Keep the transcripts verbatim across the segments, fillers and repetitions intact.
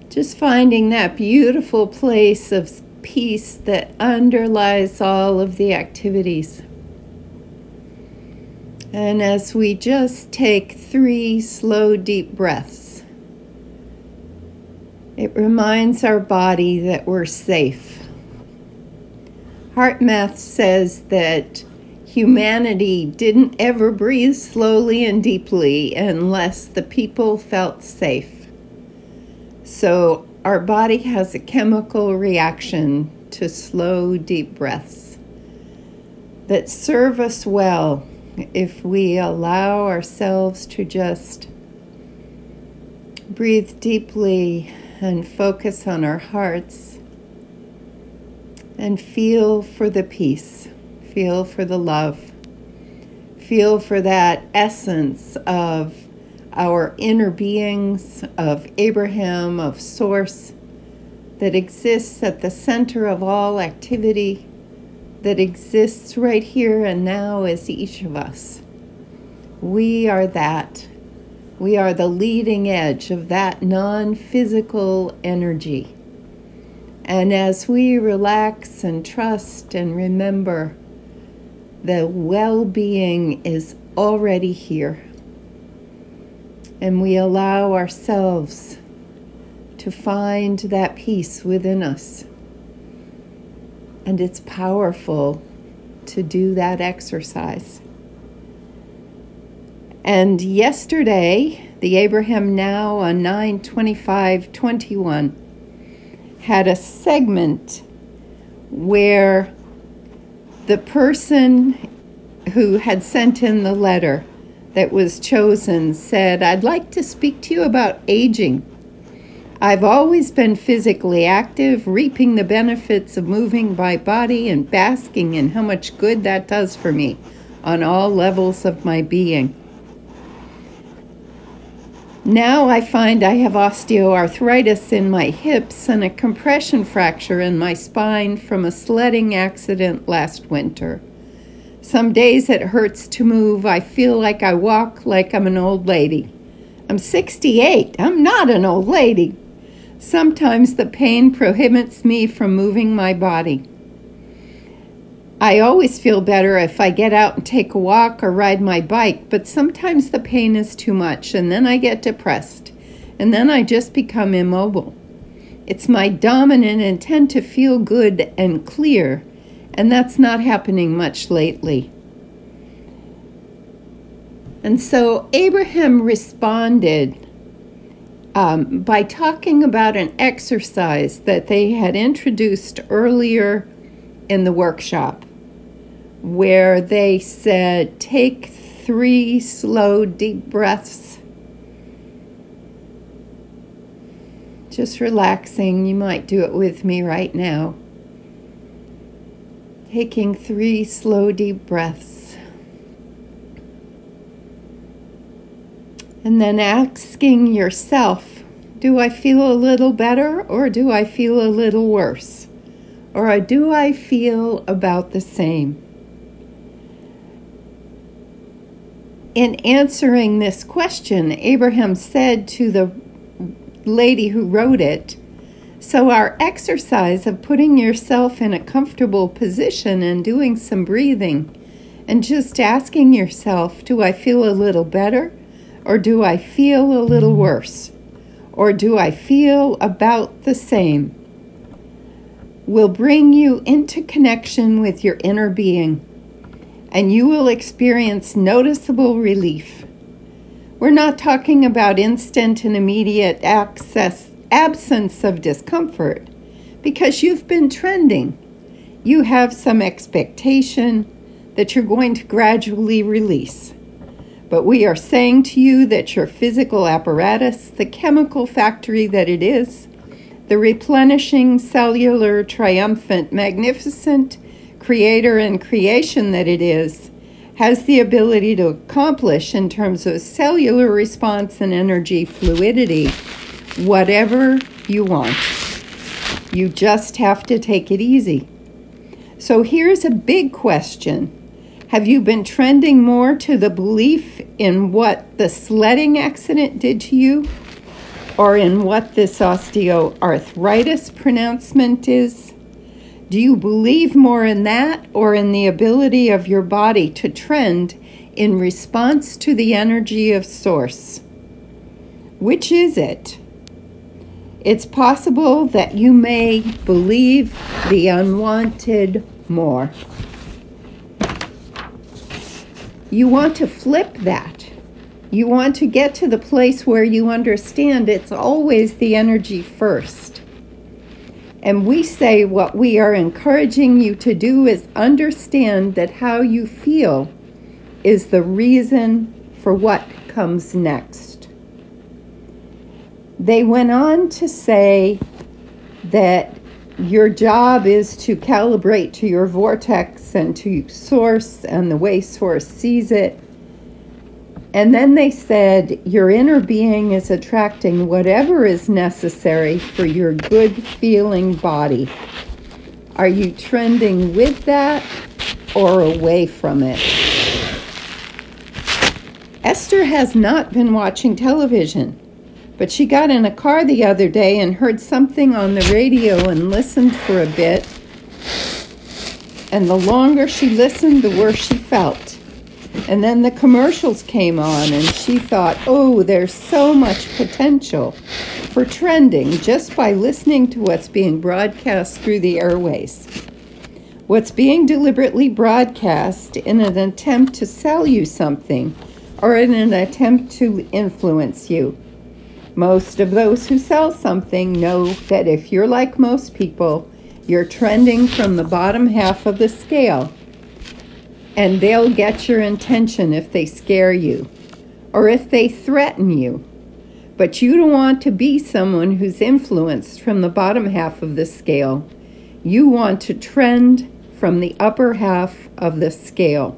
Just finding that beautiful place of peace that underlies all of the activities. And as we just take three slow, deep breaths, it reminds our body that we're safe. HeartMath says that humanity didn't ever breathe slowly and deeply unless the people felt safe. So our body has a chemical reaction to slow, deep breaths that serve us well if we allow ourselves to just breathe deeply and focus on our hearts and feel for the peace, feel for the love, feel for that essence of our inner beings, of Abraham, of Source, that exists at the center of all activity, that exists right here and now as each of us. We are that. We are the leading edge of that non-physical energy. And as we relax and trust and remember, the well-being is already here. And we allow ourselves to find that peace within us. And it's powerful to do that exercise. And yesterday, the Abraham Now on nine twenty-five twenty-one had a segment where the person who had sent in the letter that was chosen said, "I'd like to speak to you about aging. I've always been physically active, reaping the benefits of moving my body and basking in how much good that does for me on all levels of my being. Now I find I have osteoarthritis in my hips and a compression fracture in my spine from a sledding accident last winter. Some days it hurts to move. I feel like I walk like I'm an old lady. I'm sixty-eight. I'm not an old lady. Sometimes the pain prohibits me from moving my body. I always feel better if I get out and take a walk or ride my bike, but sometimes the pain is too much, and then I get depressed, and then I just become immobile. It's my dominant intent to feel good and clear, and that's not happening much lately." And so Abraham responded um, by talking about an exercise that they had introduced earlier in the workshop, where they said, take three slow, deep breaths. Just relaxing. You might do it with me right now. Taking three slow, deep breaths. And then asking yourself, do I feel a little better or do I feel a little worse? Or do I feel about the same? In answering this question, Abraham said to the lady who wrote it, so our exercise of putting yourself in a comfortable position and doing some breathing and just asking yourself, do I feel a little better or do I feel a little worse? Or do I feel about the same? Will bring you into connection with your inner being, and you will experience noticeable relief. We're not talking about instant and immediate access, absence of discomfort, because you've been trending. You have some expectation that you're going to gradually release. But we are saying to you that your physical apparatus, the chemical factory that it is, the replenishing, cellular, triumphant, magnificent creator and creation that it is, has the ability to accomplish in terms of cellular response and energy fluidity whatever you want. You just have to take it easy. So here's a big question. Have you been trending more to the belief in what the sledding accident did to you? or in what this osteoarthritis pronouncement is? Do you believe more in that or in the ability of your body to trend in response to the energy of Source? Which is it? It's possible that you may believe the unwanted more. You want to flip that. You want to get to the place where you understand it's always the energy first. And we say what we are encouraging you to do is understand that how you feel is the reason for what comes next. They went on to say that your job is to calibrate to your vortex and to Source and the way Source sees it. And then they said your inner being is attracting whatever is necessary for your good feeling body. Are you trending with that or away from it? Esther has not been watching television, but she got in a car the other day and heard something on the radio and listened for a bit. And the longer she listened, the worse she felt. And then the commercials came on and she thought, oh, there's so much potential for trending just by listening to what's being broadcast through the airways. What's being deliberately broadcast in an attempt to sell you something or in an attempt to influence you. Most of those who sell something know that if you're like most people, you're trending from the bottom half of the scale. And they'll get your attention if they scare you or if they threaten you. But you don't want to be someone who's influenced from the bottom half of the scale. You want to trend from the upper half of the scale.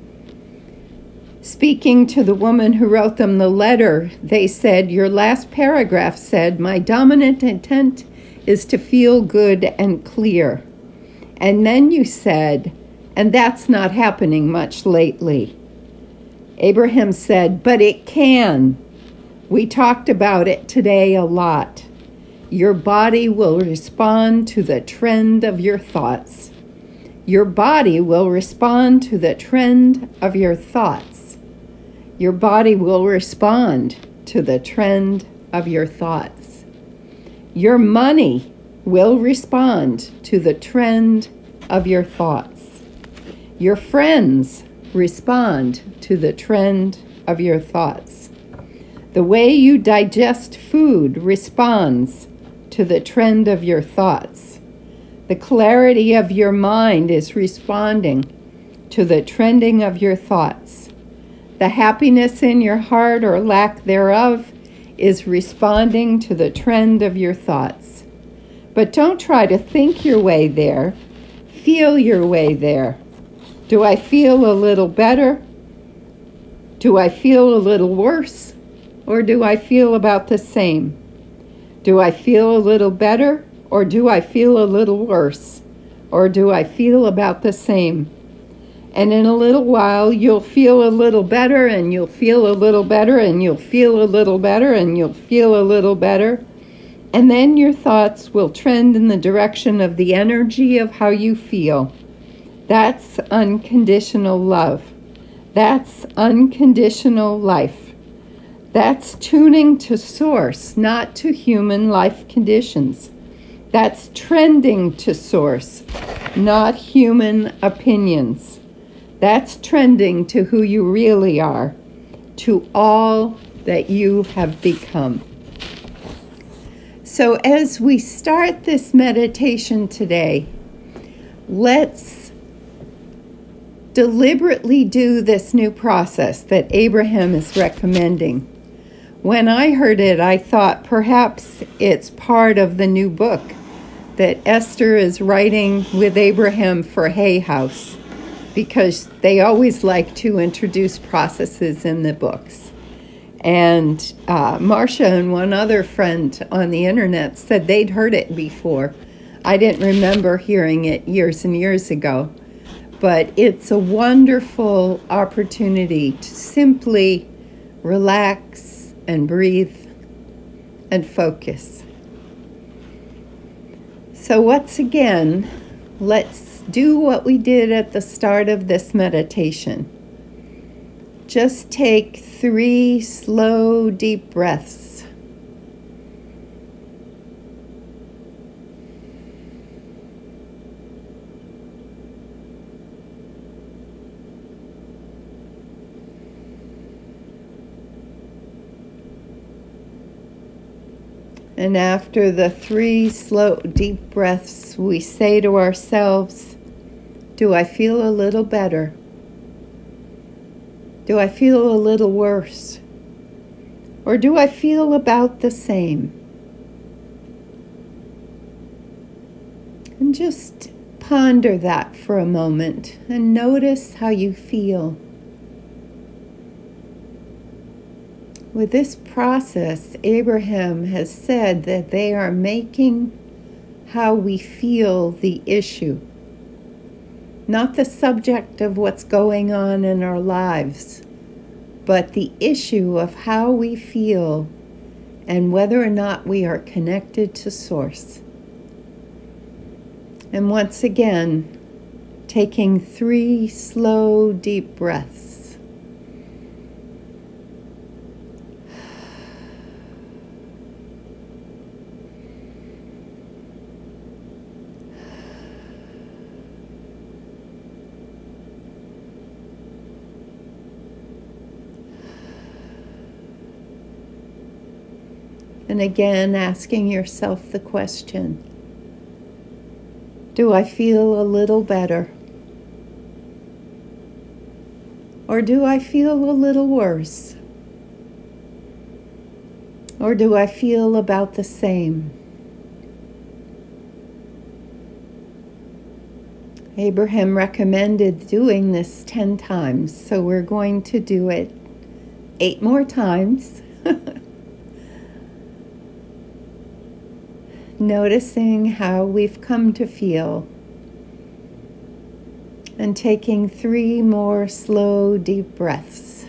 Speaking to the woman who wrote them the letter, they said, your last paragraph said, my dominant intent is to feel good and clear. And then you said, and that's not happening much lately. Abraham said, but it can. We talked about it today a lot. Your body will respond to the trend of your thoughts. Your body will respond to the trend of your thoughts. Your body will respond to the trend of your thoughts. Your money will respond to the trend of your thoughts. Your friends respond to the trend of your thoughts. The way you digest food responds to the trend of your thoughts. The clarity of your mind is responding to the trending of your thoughts. The happiness in your heart or lack thereof is responding to the trend of your thoughts. But don't try to think your way there. Feel your way there. Do I feel a little better? Do I feel a little worse? Or do I feel about the same? Do I feel a little better? Or do I feel a little worse? Or do I feel about the same? And in a little while, you'll feel a little better, and you'll feel a little better, and you'll feel a little better, and you'll feel a little better. And then your thoughts will trend in the direction of the energy of how you feel. That's unconditional love. That's unconditional life. That's tuning to Source, not to human life conditions. That's trending to Source, not human opinions. That's trending to who you really are, to all that you have become. So as we start this meditation today, let's deliberately do this new process that Abraham is recommending. When I heard it, I thought perhaps it's part of the new book that Esther is writing with Abraham for Hay House, because they always like to introduce processes in the books. And uh, Marcia and one other friend on the internet said they'd heard it before. I didn't remember hearing it years and years ago. But it's a wonderful opportunity to simply relax and breathe and focus. So once again, let's do what we did at the start of this meditation. Just take three slow, deep breaths. And after the three slow, deep breaths, we say to ourselves, do I feel a little better? Do I feel a little worse? Or do I feel about the same? And just ponder that for a moment and notice how you feel. With this process, Abraham has said that they are making how we feel the issue, not the subject of what's going on in our lives, but the issue of how we feel and whether or not we are connected to Source. And once again, taking three slow, deep breaths. And again, asking yourself the question, do I feel a little better? Or do I feel a little worse? Or do I feel about the same? Abraham recommended doing this ten times, so we're going to do it eight more times. Noticing how we've come to feel, and taking three more slow, deep breaths.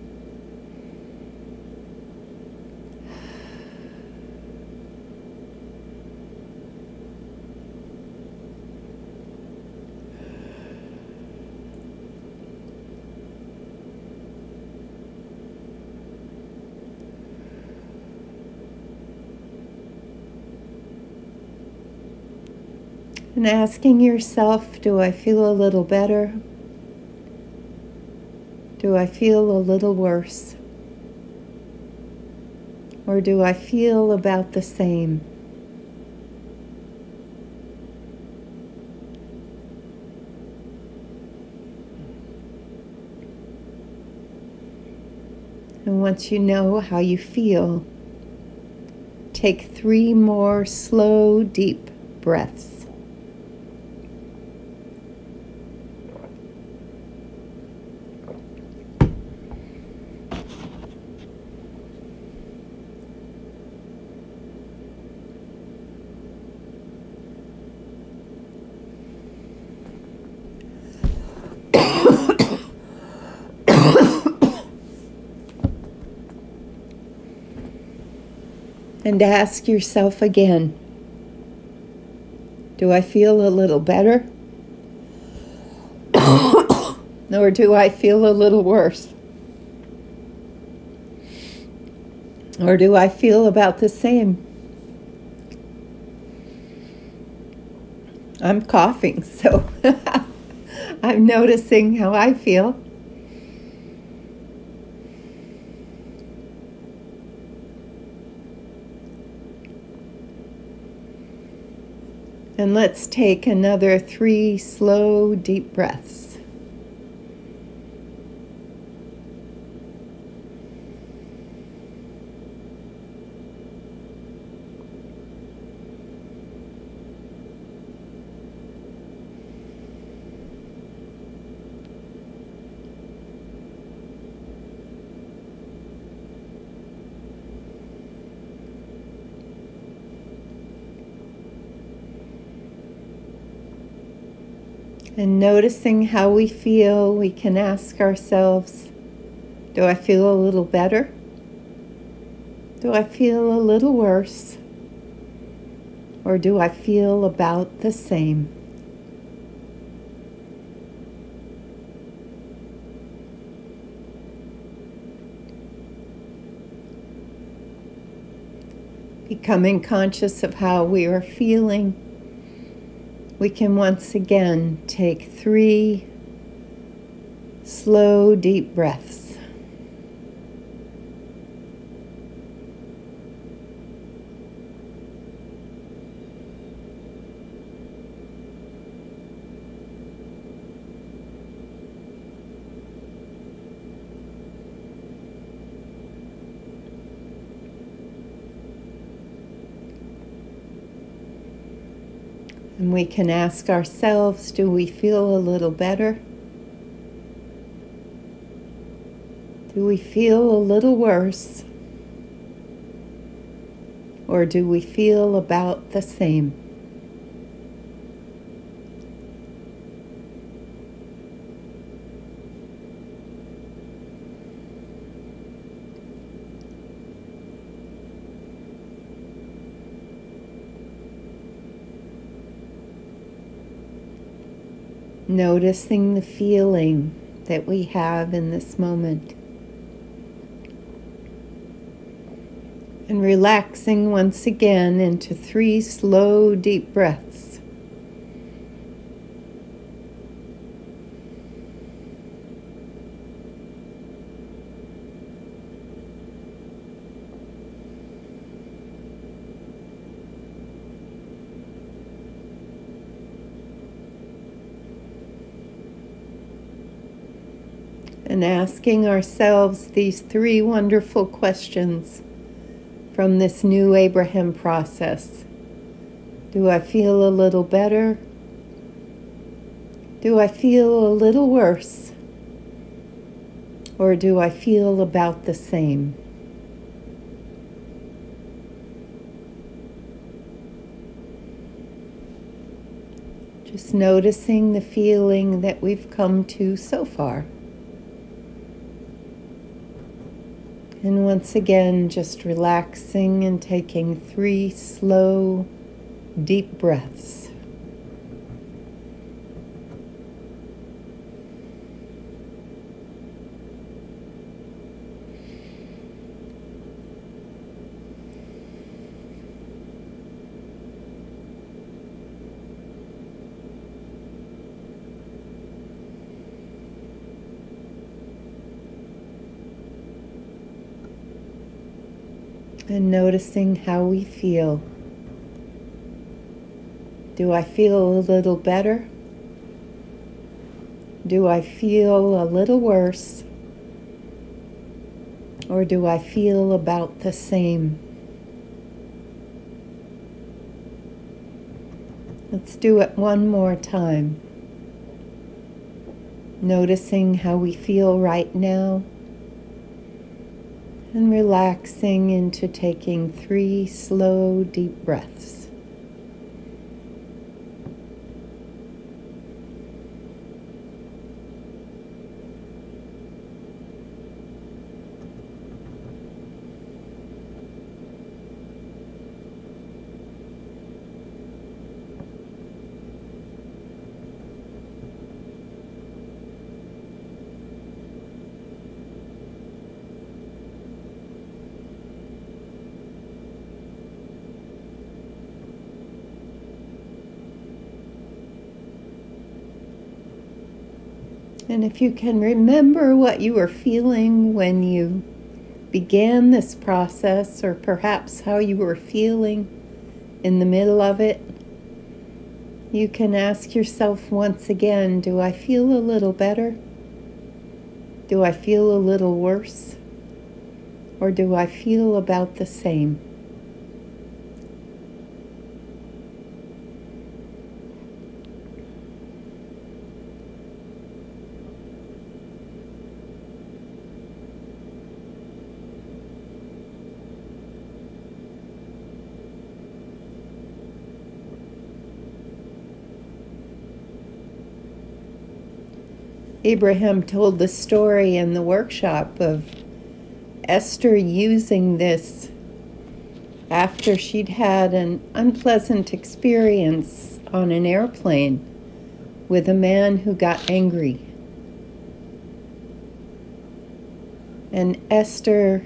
And asking yourself, do I feel a little better? Do I feel a little worse? Or do I feel about the same? And once you know how you feel, take three more slow, deep breaths. And ask yourself again, do I feel a little better? Or do I feel a little worse? Or do I feel about the same? I'm coughing, so I'm noticing how I feel. And let's take another three slow, deep breaths. And noticing how we feel, we can ask ourselves, do I feel a little better? Do I feel a little worse? Or do I feel about the same? Becoming conscious of how we are feeling, we can once again take three slow, deep breaths. And we can ask ourselves, do we feel a little better? Do we feel a little worse? Or do we feel about the same? Noticing the feeling that we have in this moment. And relaxing once again into three slow, deep breaths. And asking ourselves these three wonderful questions from this new Abraham process. Do I feel a little better? Do I feel a little worse? Or do I feel about the same? Just noticing the feeling that we've come to so far. And once again, just relaxing and taking three slow, deep breaths. And noticing how we feel. Do I feel a little better? Do I feel a little worse? Or do I feel about the same? Let's do it one more time. Noticing how we feel right now. And relaxing into taking three slow, deep breaths. And if you can remember what you were feeling when you began this process, or perhaps how you were feeling in the middle of it, you can ask yourself once again, do I feel a little better? Do I feel a little worse? Or do I feel about the same? Abraham told the story in the workshop of Esther using this after she'd had an unpleasant experience on an airplane with a man who got angry. And Esther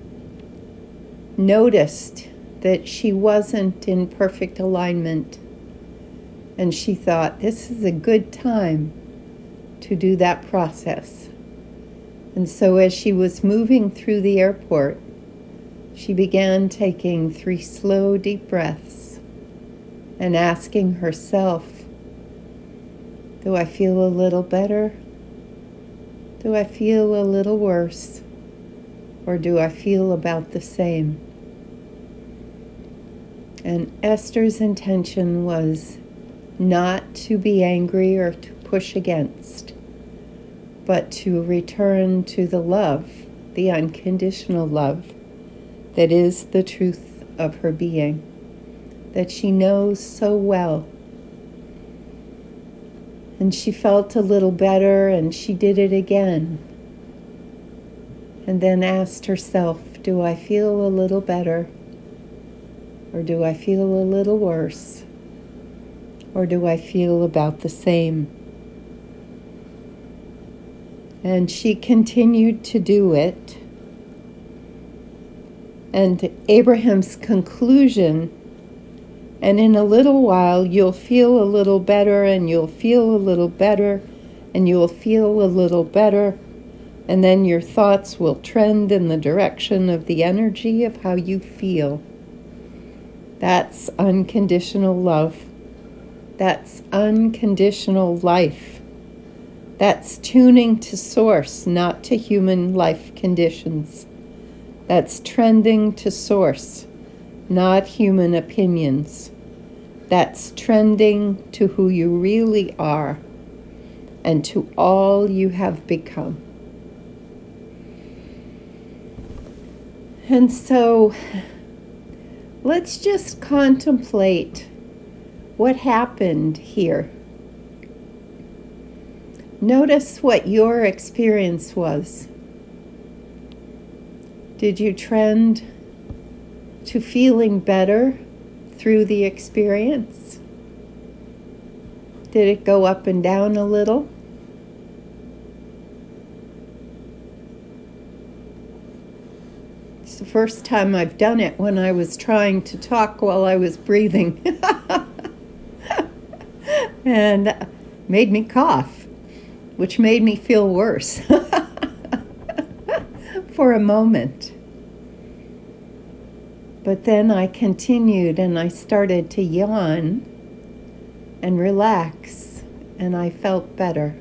noticed that she wasn't in perfect alignment. And she thought, this is a good time to do that process. And so as she was moving through the airport, she began taking three slow, deep breaths and asking herself, do I feel a little better? Do I feel a little worse? Or do I feel about the same? And Esther's intention was not to be angry or to push against, but to return to the love, the unconditional love that is the truth of her being, that she knows so well. And she felt a little better, and she did it again. And then asked herself, do I feel a little better? Or do I feel a little worse? Or do I feel about the same? And she continued to do it. And Abraham's conclusion, and in a little while you'll feel a little better, and you'll feel a little better, and you'll feel a little better, and then your thoughts will trend in the direction of the energy of how you feel. That's unconditional love. That's unconditional life. That's tuning to source, not to human life conditions. That's trending to source, not human opinions. That's trending to who you really are and to all you have become. And so let's just contemplate what happened here. Notice what your experience was. Did you trend to feeling better through the experience? Did it go up and down a little? It's the first time I've done it when I was trying to talk while I was breathing. And made me cough, which made me feel worse for a moment. But then I continued and I started to yawn and relax, and I felt better.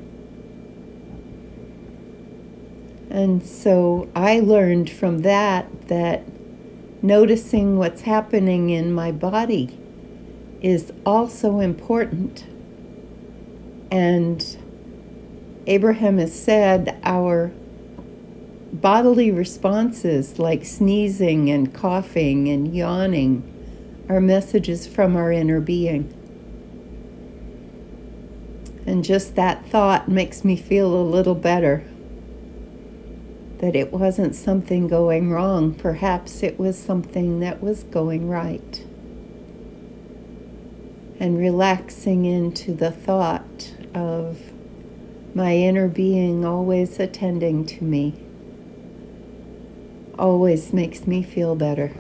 And so I learned from that that noticing what's happening in my body is also important. And Abraham has said our bodily responses like sneezing and coughing and yawning are messages from our inner being. And just that thought makes me feel a little better. That it wasn't something going wrong. Perhaps it was something that was going right. And relaxing into the thought of my inner being always attending to me always makes me feel better.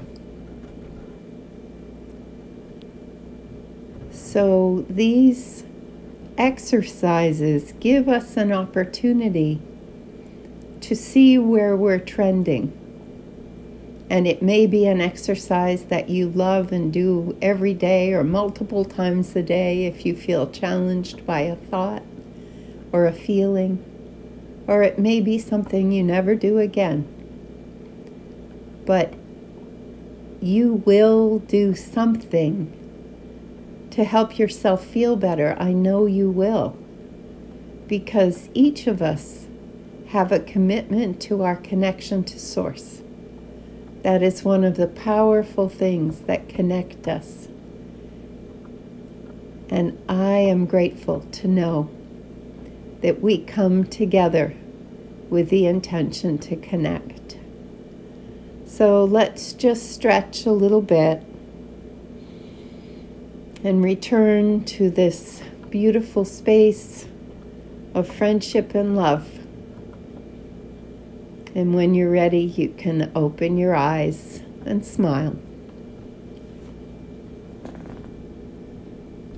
So these exercises give us an opportunity to see where we're trending. And it may be an exercise that you love and do every day or multiple times a day if you feel challenged by a thought or a feeling, or it may be something you never do again. But you will do something to help yourself feel better. I know you will, because each of us have a commitment to our connection to Source. That is one of the powerful things that connect us. And I am grateful to know that we come together with the intention to connect. So let's just stretch a little bit and return to this beautiful space of friendship and love. And when you're ready, you can open your eyes and smile.